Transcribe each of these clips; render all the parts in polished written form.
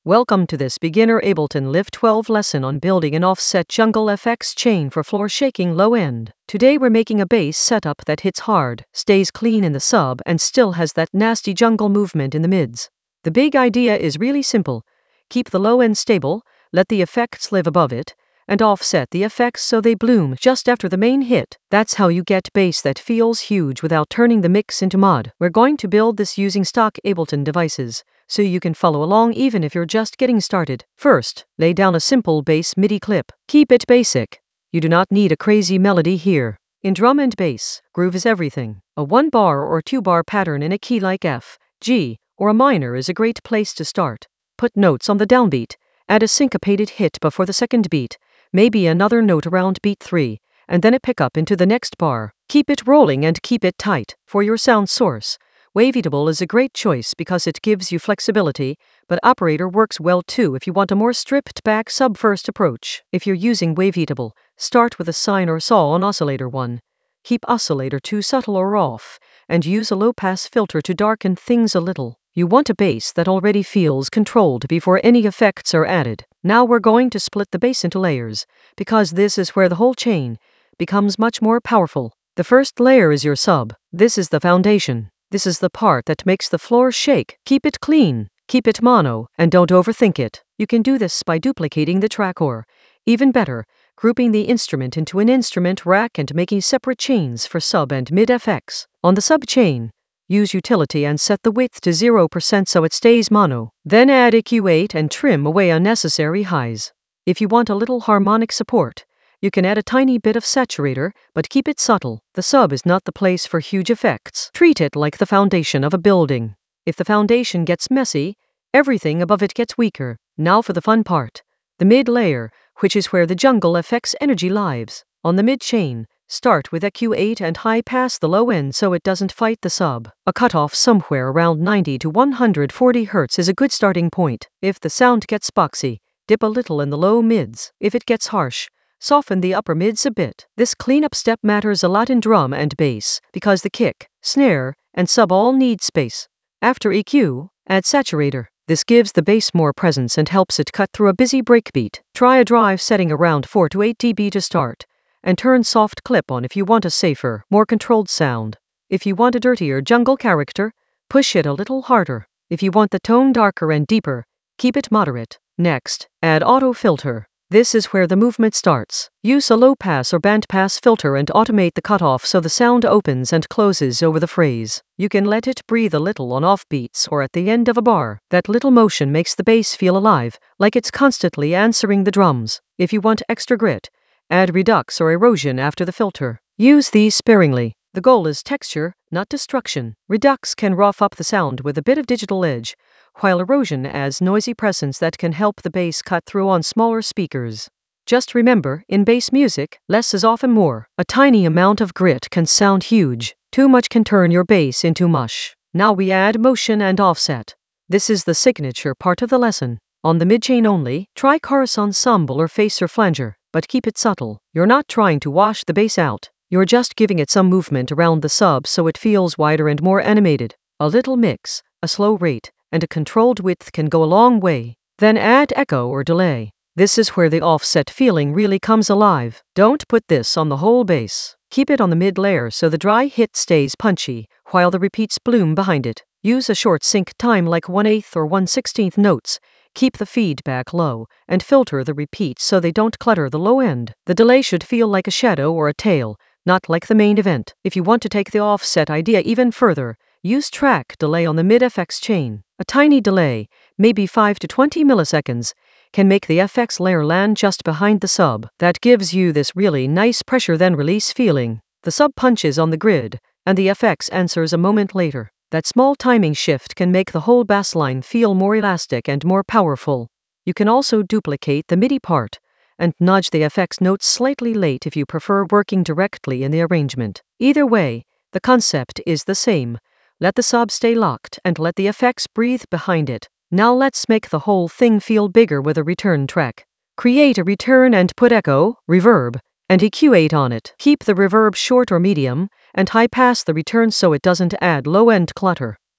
Welcome to this beginner Ableton Live 12 lesson on building an offset jungle FX chain for floor shaking low end. Today we're making a bass setup that hits hard, stays clean in the sub, and still has that nasty jungle movement in the mids. The big idea is really simple. Keep the low end stable, let the effects live above it, and offset the effects so they bloom just after the main hit. That's how you get bass that feels huge without turning the mix into mud. We're going to build this using stock Ableton devices, so you can follow along even if you're just getting started. First, lay down a simple bass MIDI clip. Keep it basic. You do not need a crazy melody here. In drum and bass, groove is everything. A 1-bar or 2-bar pattern in a key like F, G, or a minor is a great place to start. Put notes on the downbeat. Add a syncopated hit before the second beat, maybe another note around beat 3, and then a pickup into the next bar. Keep it rolling and keep it tight. For your sound source, Wavetable is a great choice because it gives you flexibility, but Operator works well too if you want a more stripped-back sub-first approach. If you're using Wavetable, start with a sine or saw on Oscillator 1. Keep Oscillator 2 subtle or off, and use a low-pass filter to darken things a little. You want a bass that already feels controlled before any effects are added. Now we're going to split the bass into layers, because this is where the whole chain becomes much more powerful. The first layer is your sub. This is the foundation. This is the part that makes the floor shake. Keep it clean, keep it mono, and don't overthink it. You can do this by duplicating the track or, even better, grouping the instrument into an instrument rack and making separate chains for sub and mid FX. On the sub chain, use utility and set the width to 0% so it stays mono. Then add EQ8 and trim away unnecessary highs. If you want a little harmonic support, you can add a tiny bit of saturator, but keep it subtle. The sub is not the place for huge effects. Treat it like the foundation of a building. If the foundation gets messy, everything above it gets weaker. Now for the fun part. The mid layer, which is where the jungle FX energy lives. On the mid chain, start with EQ8 and high pass the low end so it doesn't fight the sub. A cutoff somewhere around 90 to 140 Hz is a good starting point. If the sound gets boxy, dip a little in the low mids. If it gets harsh, soften the upper mids a bit. This cleanup step matters a lot in drum and bass, because the kick, snare, and sub all need space. After EQ, add saturator. This gives the bass more presence and helps it cut through a busy breakbeat. Try a drive setting around 4 to 8 dB to start, and turn soft clip on if you want a safer, more controlled sound. If you want a dirtier jungle character, push it a little harder. If you want the tone darker and deeper, keep it moderate. Next, add auto filter. This is where the movement starts. Use a low-pass or band-pass filter and automate the cutoff so the sound opens and closes over the phrase. You can let it breathe a little on offbeats or at the end of a bar. That little motion makes the bass feel alive, like it's constantly answering the drums. If you want extra grit, add redux or erosion after the filter. Use these sparingly. The goal is texture, not destruction. Redux can rough up the sound with a bit of digital edge, while erosion adds noisy presence that can help the bass cut through on smaller speakers. Just remember, in bass music, less is often more. A tiny amount of grit can sound huge. Too much can turn your bass into mush. Now we add motion and offset. This is the signature part of the lesson. On the mid-chain only, try chorus ensemble or facer flanger, but keep it subtle. You're not trying to wash the bass out. You're just giving it some movement around the sub so it feels wider and more animated. A little mix, a slow rate, and a controlled width can go a long way. Then add echo or delay. This is where the offset feeling really comes alive. Don't put this on the whole bass. Keep it on the mid layer so the dry hit stays punchy, while the repeats bloom behind it. Use a short sync time like 1/8 or 1/16 notes. Keep the feedback low, and filter the repeats so they don't clutter the low end. The delay should feel like a shadow or a tail, not like the main event. If you want to take the offset idea even further, use track delay on the mid FX chain. A tiny delay, maybe 5 to 20 milliseconds, can make the FX layer land just behind the sub. That gives you this really nice pressure then release feeling. The sub punches on the grid, and the FX answers a moment later. That small timing shift can make the whole bass line feel more elastic and more powerful. You can also duplicate the MIDI part, and nudge the FX notes slightly late if you prefer working directly in the arrangement. Either way, the concept is the same. Let the sub stay locked and let the FX breathe behind it. Now let's make the whole thing feel bigger with a return track. Create a return and put echo, reverb, and EQ8 on it. Keep the reverb short or medium, and high pass the return so it doesn't add low-end clutter.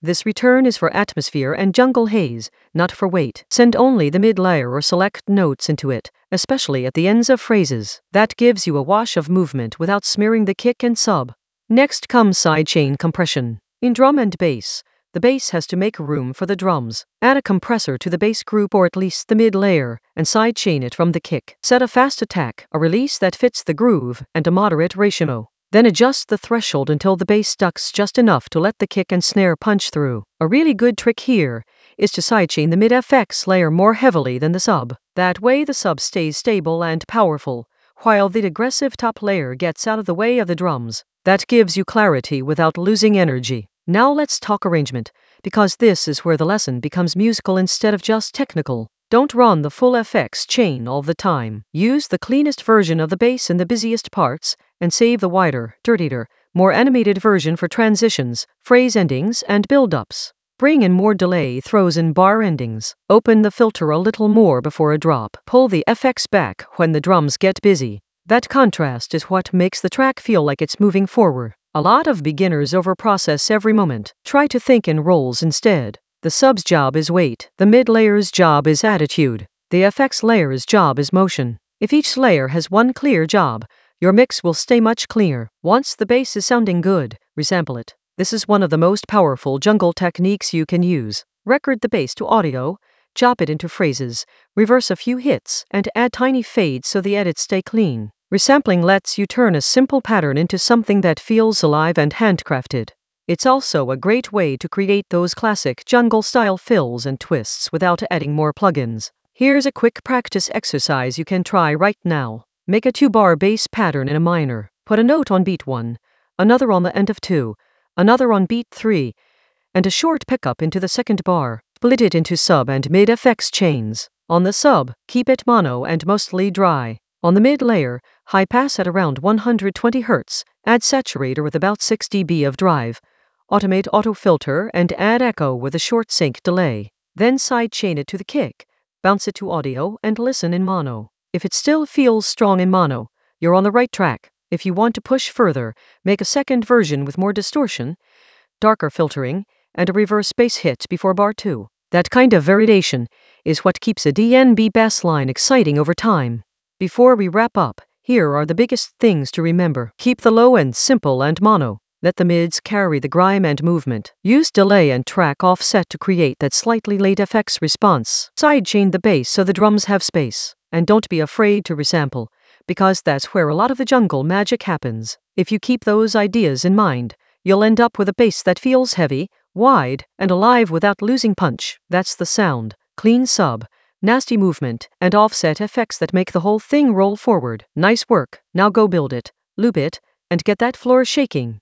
This return is for atmosphere and jungle haze, not for weight. Send only the mid layer or select notes into it, especially at the ends of phrases. That gives you a wash of movement without smearing the kick and sub. Next comes sidechain compression. In drum and bass, the bass has to make room for the drums. Add a compressor to the bass group or at least the mid layer, and sidechain it from the kick. Set a fast attack, a release that fits the groove, and a moderate ratio. Then adjust the threshold until the bass ducks just enough to let the kick and snare punch through. A really good trick here is to sidechain the mid-FX layer more heavily than the sub. That way the sub stays stable and powerful, while the aggressive top layer gets out of the way of the drums. That gives you clarity without losing energy. Now let's talk arrangement, because this is where the lesson becomes musical instead of just technical. Don't run the full FX chain all the time. Use the cleanest version of the bass in the busiest parts, and save the wider, dirtier, more animated version for transitions, phrase endings, and build-ups. Bring in more delay throws and bar endings. Open the filter a little more before a drop. Pull the FX back when the drums get busy. That contrast is what makes the track feel like it's moving forward. A lot of beginners overprocess every moment. Try to think in roles instead. The sub's job is weight. The mid layer's job is attitude. The FX layer's job is motion. If each layer has one clear job, your mix will stay much cleaner. Once the bass is sounding good, resample it. This is one of the most powerful jungle techniques you can use. Record the bass to audio, chop it into phrases, reverse a few hits, and add tiny fades so the edits stay clean. Resampling lets you turn a simple pattern into something that feels alive and handcrafted. It's also a great way to create those classic jungle-style fills and twists without adding more plugins. Here's a quick practice exercise you can try right now. Make a 2-bar bass pattern in a minor. Put a note on beat 1, another on the end of 2, another on beat 3, and a short pickup into the second bar. Split it into sub and mid FX chains. On the sub, keep it mono and mostly dry. On the mid layer, high pass at around 120 Hz, add saturator with about 6 dB of drive, automate auto filter and add echo with a short sync delay. Then sidechain it to the kick, bounce it to audio and listen in mono. If it still feels strong in mono, you're on the right track. If you want to push further, make a second version with more distortion, darker filtering, and a reverse bass hit before bar 2. That kind of variation is what keeps a DNB bass line exciting over time. Before we wrap up, here are the biggest things to remember. Keep the low end simple and mono. Let the mids carry the grime and movement. Use delay and track offset to create that slightly late FX response. Sidechain the bass so the drums have space. And don't be afraid to resample, because that's where a lot of the jungle magic happens. If you keep those ideas in mind, you'll end up with a bass that feels heavy, wide, and alive without losing punch. That's the sound. Clean sub, nasty movement, and offset effects that make the whole thing roll forward. Nice work. Now go build it, loop it, and get that floor shaking.